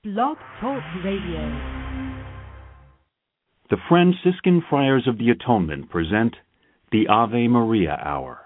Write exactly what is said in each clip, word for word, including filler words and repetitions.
Blog Talk Radio. The Franciscan Friars of the Atonement present the Ave Maria Hour.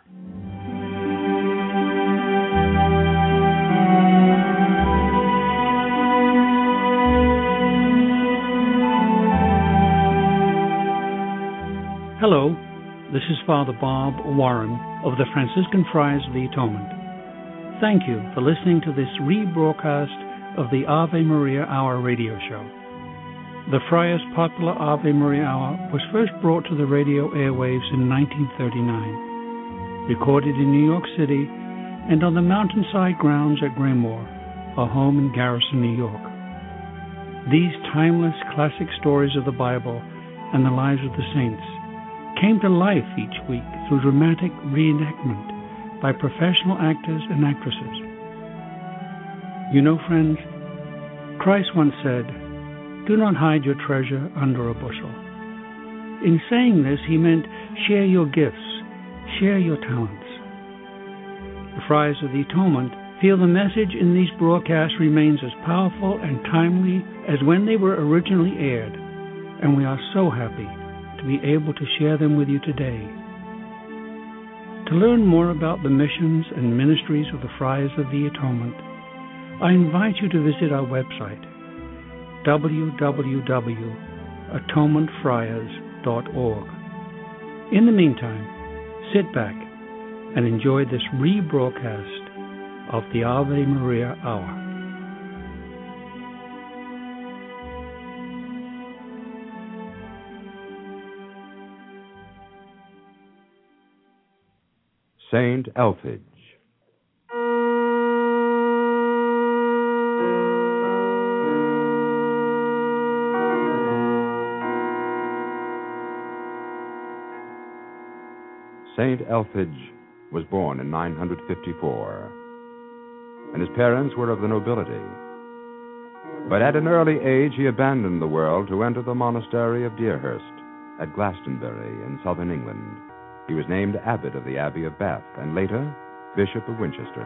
Hello, this is Father Bob Warren of the Franciscan Friars of the Atonement. Thank you for listening to this rebroadcast of the Ave Maria Hour radio show. The Friars' popular Ave Maria Hour was first brought to the radio airwaves in nineteen thirty-nine, recorded in New York City and on the mountainside grounds at Graymoor, our home in Garrison, New York. These timeless classic stories of the Bible and the lives of the saints came to life each week through dramatic reenactment by professional actors and actresses. You know, friends, Christ once said, "Do not hide your treasure under a bushel." In saying this, he meant share your gifts, share your talents. The Friars of the Atonement feel the message in these broadcasts remains as powerful and timely as when they were originally aired, and we are so happy to be able to share them with you today. To learn more about the missions and ministries of the Friars of the Atonement, I invite you to visit our website, w w w dot atonement friars dot org. In the meantime, sit back and enjoy this rebroadcast of the Ave Maria Hour. Saint Elphege. Saint Elphege was born in nine hundred fifty-four, and his parents were of the nobility. But at an early age he abandoned the world to enter the monastery of Deerhurst at Glastonbury in southern England. He was named abbot of the Abbey of Bath, and later, Bishop of Winchester.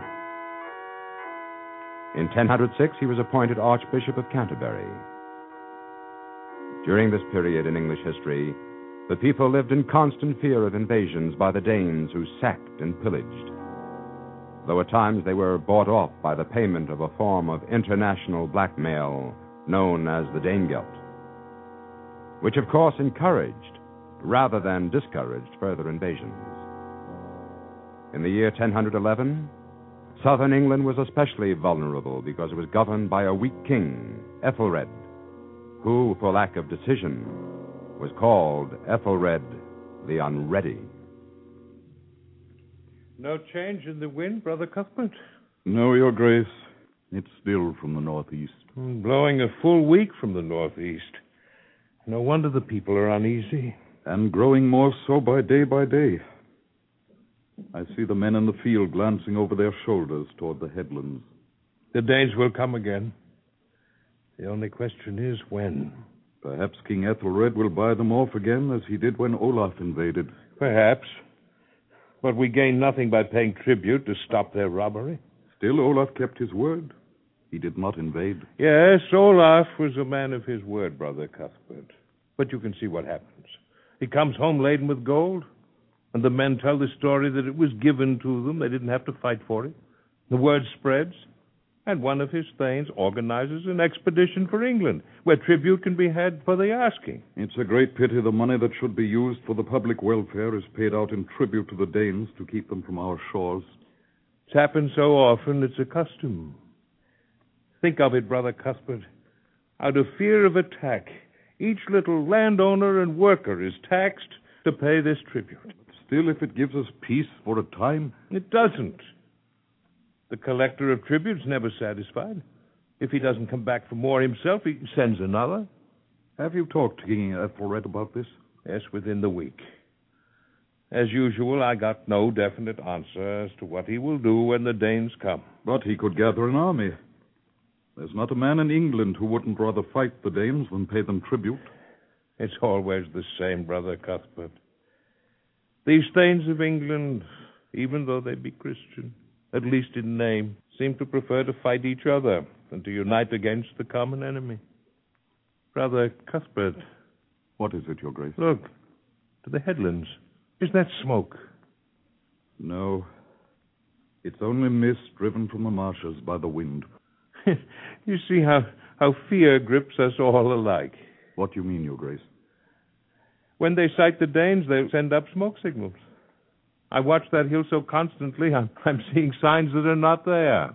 In ten oh six, he was appointed Archbishop of Canterbury. During this period in English history, the people lived in constant fear of invasions by the Danes, who sacked and pillaged, though at times they were bought off by the payment of a form of international blackmail known as the Danegeld, which of course encouraged rather than discouraged further invasions. In the year ten eleven, southern England was especially vulnerable because it was governed by a weak king, Ethelred, who, for lack of decision, was called Ethelred the Unready. No change in the wind, Brother Cuthbert? No, Your Grace. It's still from the northeast. Blowing a full week from the northeast. No wonder the people are uneasy. And growing more so by day by day. I see the men in the field glancing over their shoulders toward the headlands. The Danes will come again. The only question is when. Perhaps King Ethelred will buy them off again as he did when Olaf invaded. Perhaps. But we gain nothing by paying tribute to stop their robbery. Still, Olaf kept his word. He did not invade. Yes, Olaf was a man of his word, Brother Cuthbert. But you can see what happens. He comes home laden with gold, and the men tell the story that it was given to them. They didn't have to fight for it. The word spreads, and one of his thanes organizes an expedition for England, where tribute can be had for the asking. It's a great pity the money that should be used for the public welfare is paid out in tribute to the Danes to keep them from our shores. It's happened so often, it's a custom. Think of it, Brother Cuthbert. Out of fear of attack, each little landowner and worker is taxed to pay this tribute. Still, if it gives us peace for a time... It doesn't. The collector of tribute's never satisfied. If he doesn't come back for more himself, he sends another. Have you talked to King Ethelred about this? Yes, within the week. As usual, I got no definite answer as to what he will do when the Danes come. But he could gather an army. There's not a man in England who wouldn't rather fight the Danes than pay them tribute. It's always the same, Brother Cuthbert. These thanes of England, even though they be Christian, at least in name, seem to prefer to fight each other. and to unite against the common enemy. Brother Cuthbert. What is it, Your Grace? Look, to the headlands. Is that smoke? No. It's only mist driven from the marshes by the wind. You see how, how fear grips us all alike. What do you mean, Your Grace? When they sight the Danes, they send up smoke signals. I watch that hill so constantly, I'm, I'm seeing signs that are not there.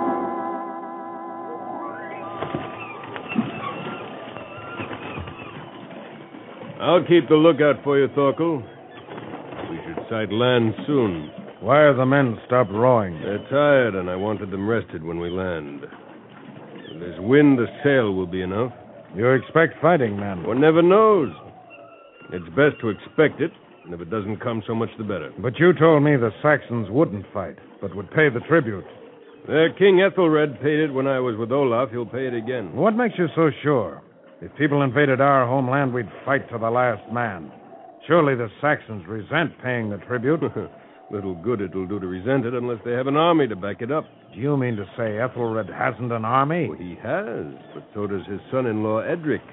I'll keep the lookout for you, Thorkel. We should sight land soon. Why have the men stopped rowing? They're tired, and I wanted them rested when we land. If there's wind, the sail will be enough. You expect fighting, men? One never knows. It's best to expect it, and if it doesn't come, so much the better. But you told me the Saxons wouldn't fight, but would pay the tribute. Their King Ethelred paid it when I was with Olaf. He'll pay it again. What makes you so sure? If people invaded our homeland, we'd fight to the last man. Surely the Saxons resent paying the tribute. Little good it'll do to resent it unless they have an army to back it up. Do you mean to say Ethelred hasn't an army? Well, he has, but so does his son-in-law Edric.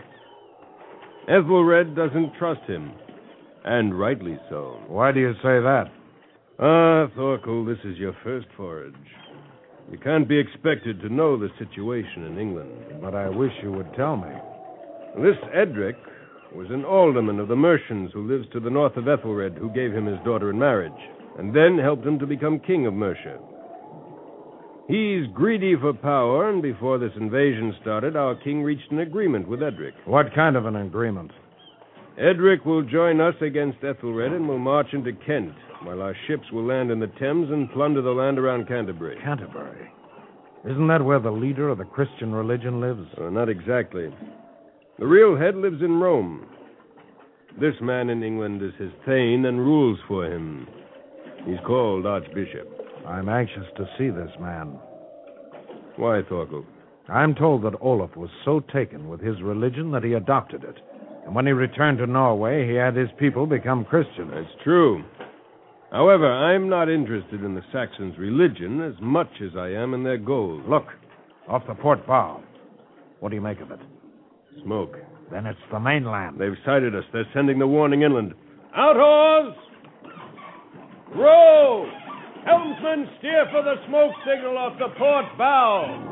Ethelred doesn't trust him, and rightly so. Why do you say that? Ah, Thorkel, this is your first forage. You can't be expected to know the situation in England. But I wish you would tell me. This Edric was an alderman of the Mercians who lives to the north of Ethelred, who gave him his daughter in marriage, and then helped him to become king of Mercia. He's greedy for power, and before this invasion started, our king reached an agreement with Edric. What kind of an agreement? Edric will join us against Ethelred and will march into Kent, while our ships will land in the Thames and plunder the land around Canterbury. Canterbury? Isn't that where the leader of the Christian religion lives? Uh, not exactly. The real head lives in Rome. This man in England is his thane and rules for him. He's called Archbishop. I'm anxious to see this man. Why, Thorkel? I'm told that Olaf was so taken with his religion that he adopted it. And when he returned to Norway, he had his people become Christians. That's true. However, I'm not interested in the Saxons' religion as much as I am in their gold. Look, off the port bow. What do you make of it? Smoke. Then it's the mainland. They've sighted us. They're sending the warning inland. Out oars! Row! Helmsman, steer for the smoke signal off the port bow.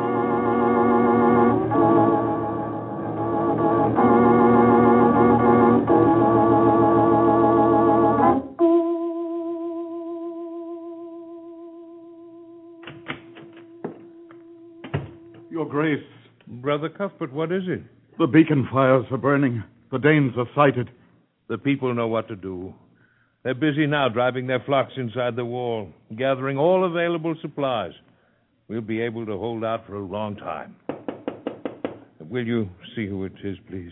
Your Grace. Brother Cuthbert, what is it? The beacon fires are burning. The Danes are sighted. The people know what to do. They're busy now driving their flocks inside the wall, gathering all available supplies. We'll be able to hold out for a long time. Will you see who it is, please?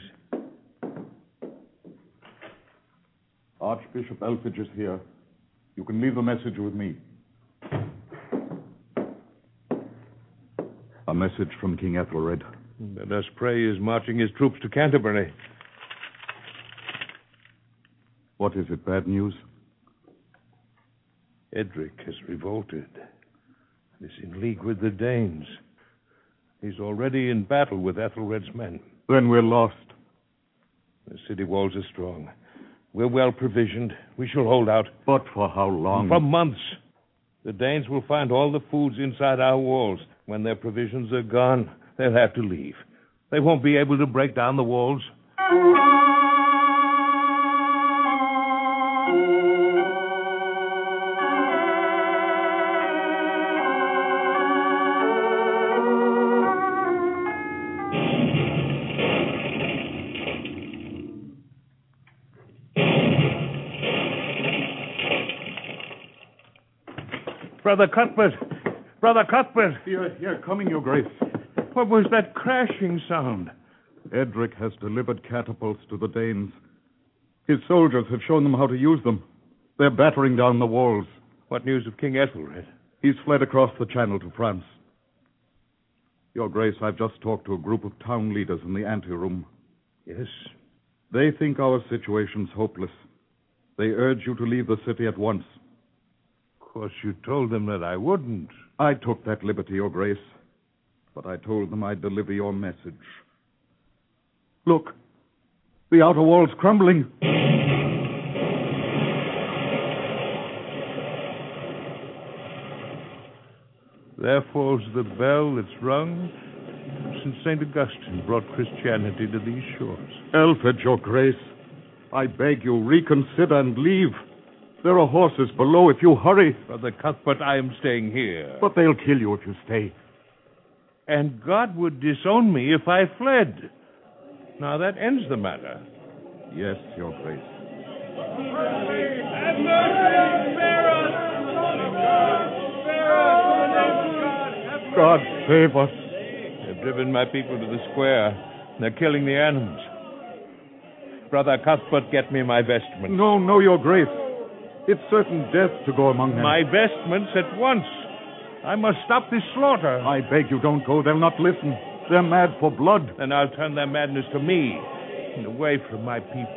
Archbishop Elphege is here. You can leave a message with me. A message from King Ethelred. Let us pray he is marching his troops to Canterbury. What is it, bad news? Edric has revolted. He's in league with the Danes. He's already in battle with Ethelred's men. Then we're lost. The city walls are strong. We're well provisioned. We shall hold out. But for how long? For months. The Danes will find all the foods inside our walls. When their provisions are gone, they'll have to leave. They won't be able to break down the walls. Brother Cuthbert! Brother Cuthbert! Here, here, coming, Your Grace. What was that crashing sound? Edric has delivered catapults to the Danes. His soldiers have shown them how to use them. They're battering down the walls. What news of King Ethelred? He's fled across the channel to France. Your Grace, I've just talked to a group of town leaders in the anteroom. Yes? They think our situation's hopeless. They urge you to leave the city at once. Of course, you told them that I wouldn't. I took that liberty, Your Grace. but I told them I'd deliver your message. Look, the outer wall's crumbling. There falls the bell that's rung since Saint Augustine brought Christianity to these shores. Alfred, your grace, I beg you, reconsider and leave. There are horses below if you hurry. Brother Cuthbert, I am staying here. But they'll kill you if you stay. And God would disown me if I fled. Now that ends the matter. Yes, your grace. Have mercy! Spare us! Spare us! In the name of God! God save us. They've driven my people to the square. They're killing the animals. Brother Cuthbert, get me my vestments. No, no, your grace. It's certain death to go among them. My vestments at once. I must stop this slaughter. I beg you, don't go. They'll not listen. They're mad for blood. Then I'll turn their madness to me and away from my people.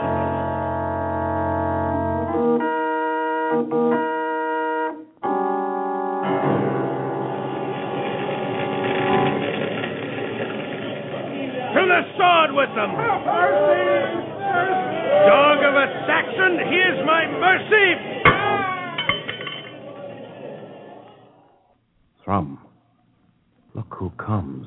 To the sword with them! Mercy! Mercy! Dog of a Saxon, here's my mercy! Thrum, look who comes.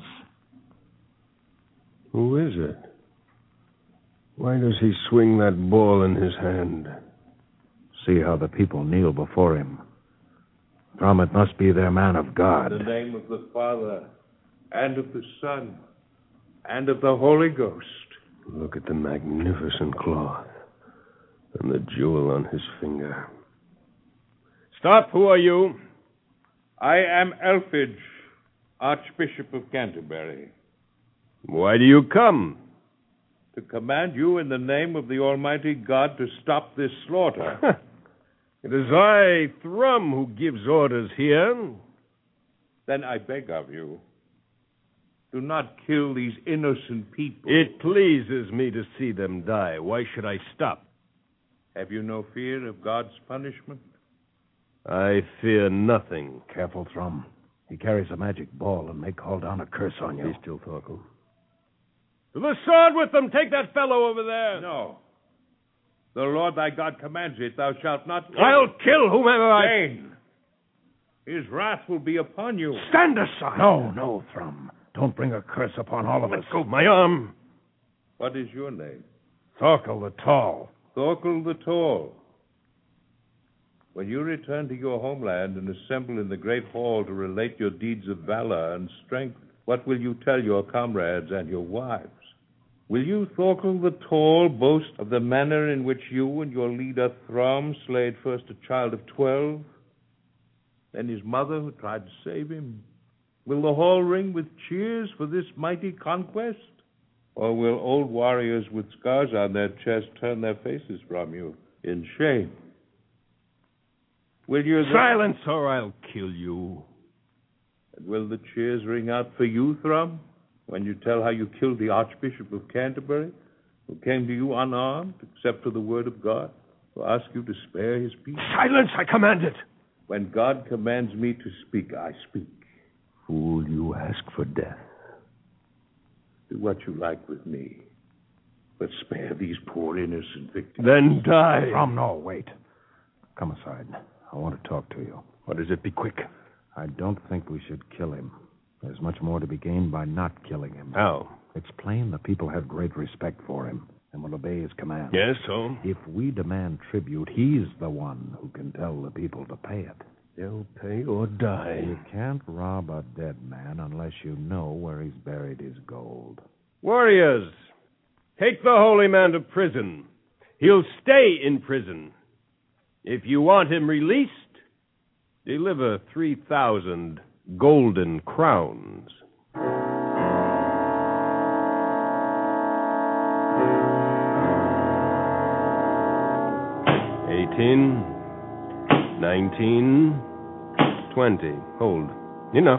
Who is it? Why does he swing that ball in his hand? See how the people kneel before him. Thrum, it must be their man of God. In the name of the Father, and of the Son, and of the Holy Ghost. Look at the magnificent cloth and the jewel on his finger. Stop! Who are you? I am Elphege, Archbishop of Canterbury. Why do you come? To command you in the name of the Almighty God to stop this slaughter. It is I, Thrum, who gives orders here. Then I beg of you, do not kill these innocent people. It pleases me to see them die. Why should I stop? Have you no fear of God's punishment? I fear nothing. Careful, Thrum. He carries a magic ball and may call down a curse on you. Be still, Thorkel. To the sword with them! Take that fellow over there! No. The Lord thy God commands it. Thou shalt not kill. I'll kill whomever I... Jane, his wrath will be upon you. Stand aside! No, no, Thrum. Don't bring a curse upon all of Let us. go of my arm. What is your name? Thorkel the Tall. Thorkel the Tall. When you return to your homeland and assemble in the great hall to relate your deeds of valor and strength, what will you tell your comrades and your wives? Will you, Thorkel the Tall, boast of the manner in which you and your leader Thrum slayed first a child of twelve, then his mother who tried to save him? Will the hall ring with cheers for this mighty conquest? Or will old warriors with scars on their chests turn their faces from you in shame? Will you... Silence, or I'll kill you. And will the cheers ring out for you, Thrum, when you tell how you killed the Archbishop of Canterbury, who came to you unarmed, except for the word of God, to ask you to spare his people? Silence, I command it. When God commands me to speak, I speak. Fool, you ask for death. Do what you like with me, but spare these poor innocent victims. Then die. Thrum, no, wait. Come aside. I want to talk to you. What is it? Be quick. I don't think we should kill him. There's much more to be gained by not killing him. How? It's plain the people have great respect for him and will obey his commands. Yes, so? If we demand tribute, he's the one who can tell the people to pay it. They'll pay or die. You can't rob a dead man unless you know where he's buried his gold. Warriors, take the holy man to prison. He'll stay in prison. If you want him released, deliver three thousand golden crowns. Eighteen, nineteen, twenty. Hold. Enough.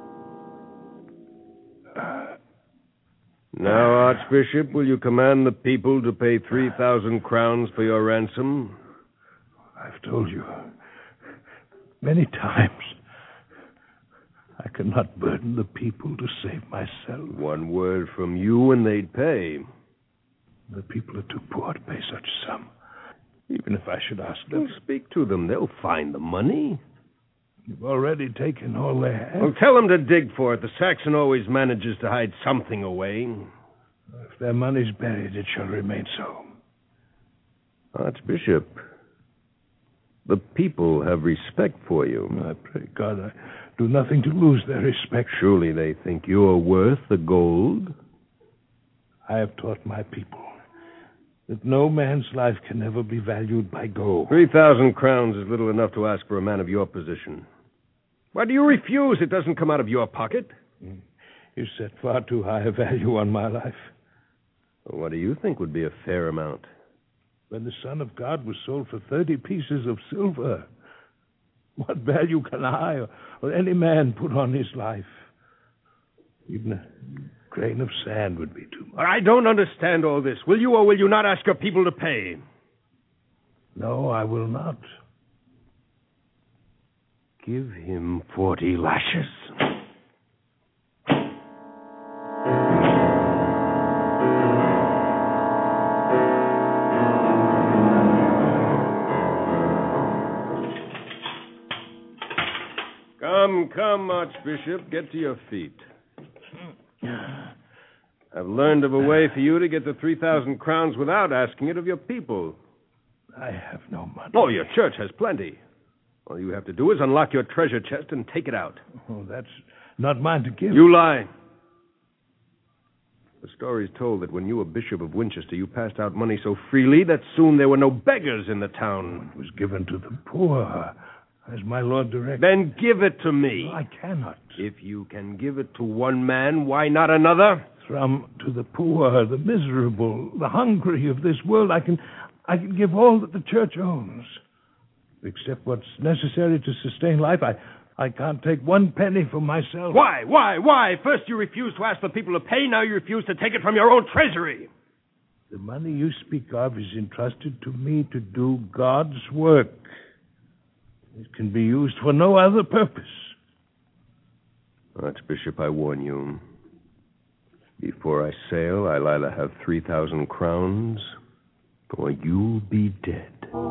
Now, Archbishop, will you command the people to pay three thousand crowns for your ransom? I've told you many times. I cannot burden the people to save myself. One word from you and they'd pay. The people are too poor to pay such a sum, even if I should ask them. Well, speak to them. They'll find the money. You've already taken all they have. Well, tell them to dig for it. The Saxon always manages to hide something away. If their money's buried, it shall remain so. Archbishop, the people have respect for you. I pray God I do nothing to lose their respect. Surely they think you're worth the gold. I have taught my people that no man's life can ever be valued by gold. Three thousand crowns is little enough to ask for a man of your position. Why do you refuse? It doesn't come out of your pocket. You set far too high a value on my life. Well, what do you think would be a fair amount? When the Son of God was sold for thirty pieces of silver, what value can I or, or any man put on his life? Even a grain of sand would be too much. I don't understand all this. Will you or will you not ask your people to pay? No, I will not. Give him forty lashes. Come, come, Archbishop, get to your feet. I've learned of a way for you to get the three thousand crowns without asking it of your people. I have no money. Oh, your church has plenty. All you have to do is unlock your treasure chest and take it out. Oh, that's not mine to give. You lie. The story's told that when you were Bishop of Winchester, you passed out money so freely that soon there were no beggars in the town. It was given to the poor, as my Lord directed. Then give it to me. No, I cannot. If you can give it to one man, why not another? From to the poor, the miserable, the hungry of this world, I can, I can give all that the church owns. Except what's necessary to sustain life, I, I can't take one penny for myself. Why? Why? Why? First you refused to ask the people to pay, now you refuse to take it from your own treasury. The money you speak of is entrusted to me to do God's work. It can be used for no other purpose. Archbishop, I warn you. Before I sail, I'll either have three thousand crowns, or you'll be dead.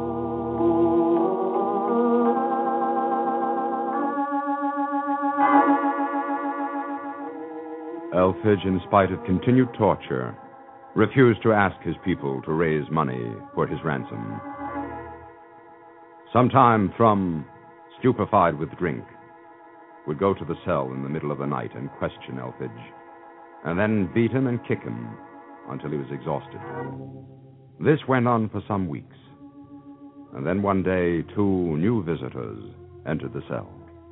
Elphege, in spite of continued torture, refused to ask his people to raise money for his ransom. Sometime Thrum, stupefied with drink, would go to the cell in the middle of the night and question Elphege, and then beat him and kick him until he was exhausted. This went on for some weeks, and then one day two new visitors entered the cell.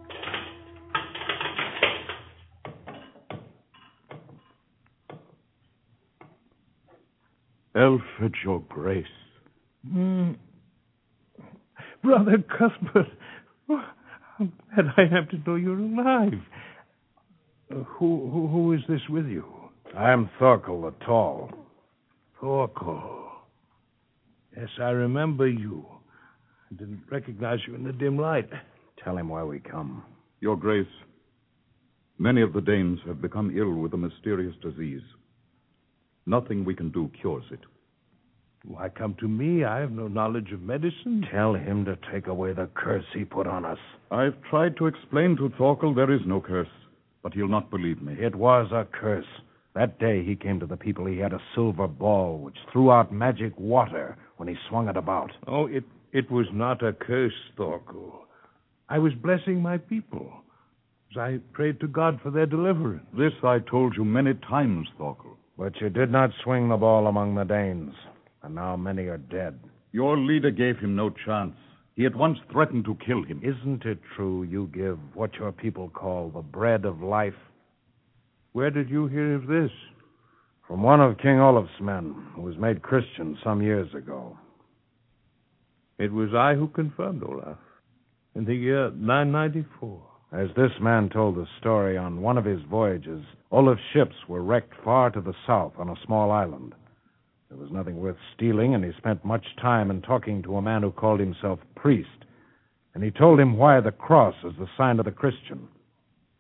Elphege, your grace. Mm. Brother Cuthbert, how glad I am to know you're alive. Uh, who, who who is this with you? I am Thorkel the Tall. Thorkel. Yes, I remember you. I didn't recognize you in the dim light. Tell him why we come. Your grace, many of the Danes have become ill with a mysterious disease. Nothing we can do cures it. Why come to me? I have no knowledge of medicine. Tell him to take away the curse he put on us. I've tried to explain to Thorkel there is no curse, but he'll not believe me. It was a curse. That day he came to the people, he had a silver ball which threw out magic water when he swung it about. Oh, it, it was not a curse, Thorkel. I was blessing my people as I prayed to God for their deliverance. This I told you many times, Thorkel. But you did not swing the ball among the Danes, and now many are dead. Your leader gave him no chance. He at once threatened to kill him. Isn't it true you give what your people call the bread of life? Where did you hear of this? From one of King Olaf's men, who was made Christian some years ago. It was I who confirmed Olaf in the year nine ninety-four. As this man told the story, on one of his voyages, Olaf's ships were wrecked far to the south on a small island. There was nothing worth stealing, and he spent much time in talking to a man who called himself priest. And he told him why the cross is the sign of the Christian.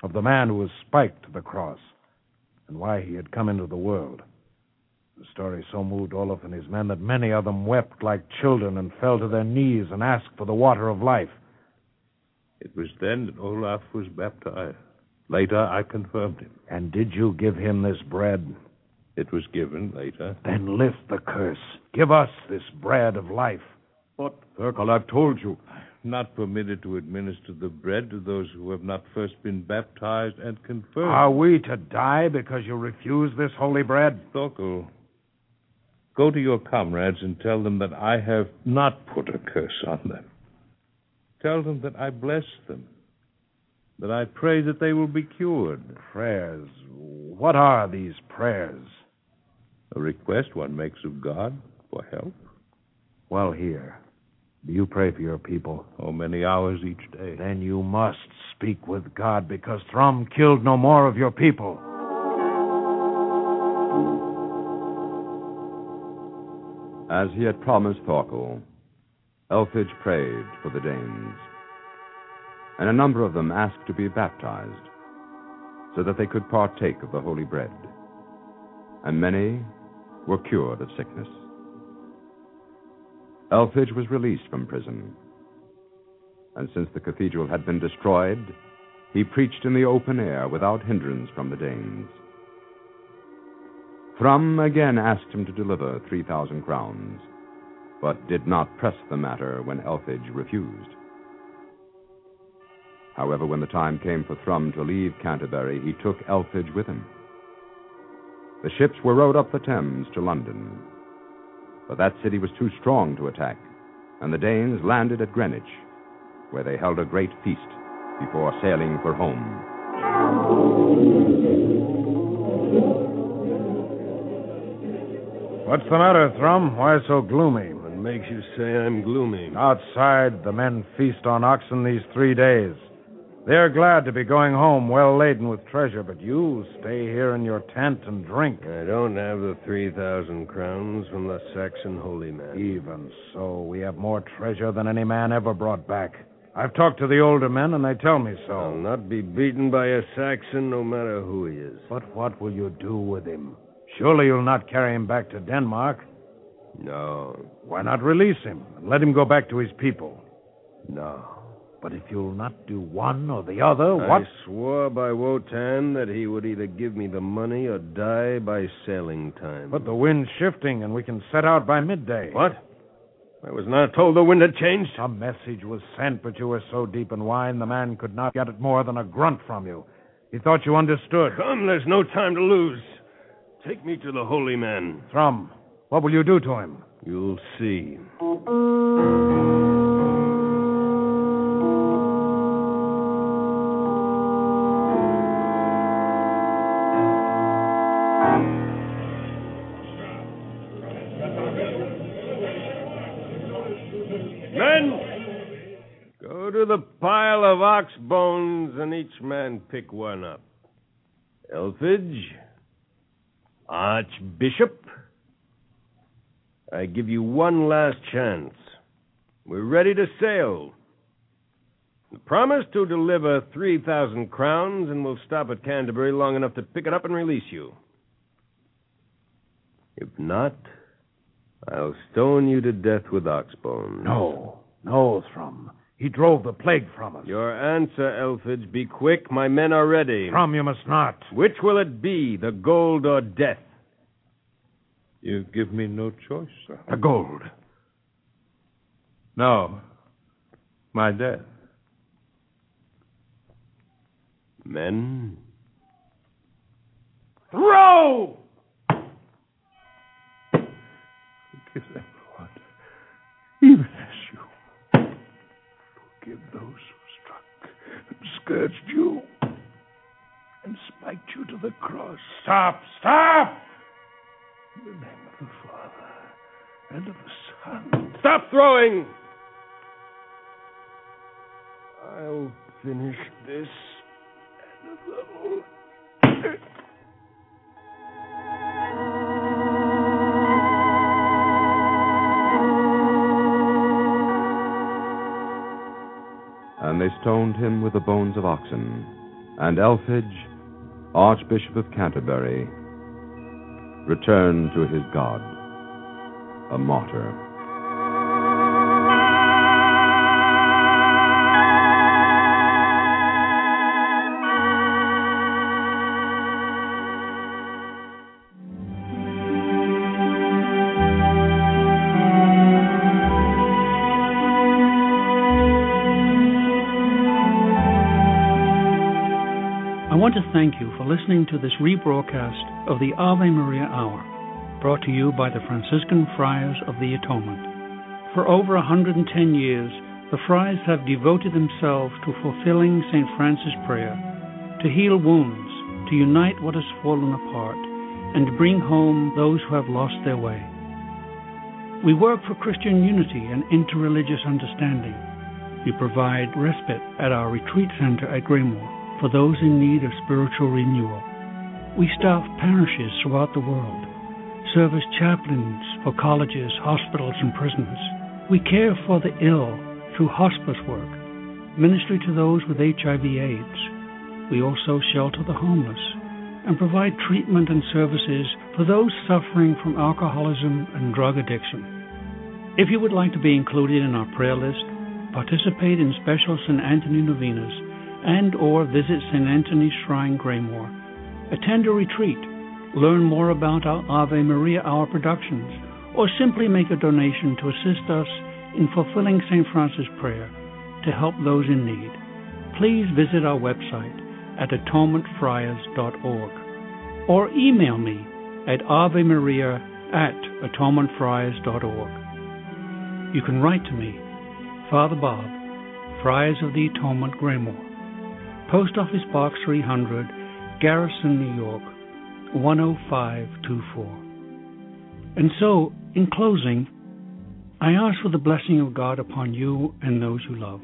of the man who was spiked to the cross, and why he had come into the world. The story so moved Olaf and his men that many of them wept like children and fell to their knees and asked for the water of life. It was then that Olaf was baptized. Later, I confirmed him. And did you give him this bread? It was given later. Then lift the curse. Give us this bread of life. But, Thurkel, I've told you. I'm not permitted to administer the bread to those who have not first been baptized and confirmed. Are we to die because you refuse this holy bread? Thorkel, go to your comrades and tell them that I have not put a curse on them. Tell them that I bless them, that I pray that they will be cured. Prayers? What are these prayers? A request one makes of God for help. Well, here. Do you pray for your people? Oh, many hours each day. Then you must speak with God, because Thrum killed no more of your people. As he had promised Thorkel, Elphige prayed for the Danes, and a number of them asked to be baptized so that they could partake of the holy bread, and many were cured of sickness. Elphige was released from prison, and since the cathedral had been destroyed, he preached in the open air without hindrance from the Danes. Thrum again asked him to deliver three thousand crowns, but did not press the matter when Elphige refused. However, when the time came for Thrum to leave Canterbury, he took Elphige with him. The ships were rowed up the Thames to London, but that city was too strong to attack, and the Danes landed at Greenwich, where they held a great feast before sailing for home. What's the matter, Thrum? Why so gloomy? What makes you say I'm gloomy? Outside, the men feast on oxen these three days. They're glad to be going home well laden with treasure, but you stay here in your tent and drink. I don't have the three thousand crowns from the Saxon holy man. Even so, we have more treasure than any man ever brought back. I've talked to the older men, and they tell me so. I'll not be beaten by a Saxon, no matter who he is. But what will you do with him? Surely you'll not carry him back to Denmark. No. Why not release him and let him go back to his people? No. But if you'll not do one or the other, what? I swore by Wotan that he would either give me the money or die by sailing time. But the wind's shifting, and we can set out by midday. What? I was not told the wind had changed. A message was sent, but you were so deep in wine the man could not get it more than a grunt from you. He thought you understood. Come, there's no time to lose. Take me to the holy man. Thrum, what will you do to him? You'll see. The pile of ox bones, and each man pick one up. Elphige, Archbishop, I give you one last chance. We're ready to sail. Promise to deliver three thousand crowns, and we'll stop at Canterbury long enough to pick it up and release you. If not, I'll stone you to death with ox bones. No, no, Thrum. He drove the plague from us. Your answer, Elphige. Be quick. My men are ready. Thrum, you must not. Which will it be, the gold or death? You give me no choice, sir. The gold. No. My death. Men? Throw! Forgive them, Lord. Even as you forgive those who struck and scourged you and spiked you to the cross. Stop! Stop! In the name of the Father and of the Son. Stop throwing! I'll finish this. And of the Holy. And they stoned him with the bones of oxen, and Elphege, Archbishop of Canterbury, returned to his God, a martyr. I want to thank you for listening to this rebroadcast of the Ave Maria Hour, brought to you by the Franciscan Friars of the Atonement. For over one hundred ten years, the Friars have devoted themselves to fulfilling Saint Francis' prayer, to heal wounds, to unite what has fallen apart, and to bring home those who have lost their way. We work for Christian unity and interreligious understanding. We provide respite at our retreat center at Greymoor for those in need of spiritual renewal. We staff parishes throughout the world, serve as chaplains for colleges, hospitals, and prisons. We care for the ill through hospice work, ministry to those with H I V AIDS. We also shelter the homeless and provide treatment and services for those suffering from alcoholism and drug addiction. If you would like to be included in our prayer list, participate in special Saint Anthony novenas, and or visit Saint Anthony's Shrine, Greymoor, attend a retreat, learn more about our Ave Maria Hour productions, or simply make a donation to assist us in fulfilling Saint Francis' prayer to help those in need, please visit our website at atonement friars dot org or email me at avemaria at atonement friars dot org. You can write to me, Father Bob, Friars of the Atonement, Greymoor, Post Office Box three hundred, Garrison, New York, one oh five two four. And so, in closing, I ask for the blessing of God upon you and those you love.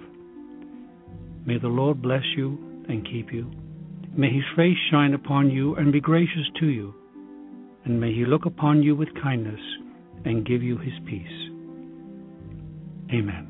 May the Lord bless you and keep you. May his face shine upon you and be gracious to you. And may he look upon you with kindness and give you his peace. Amen.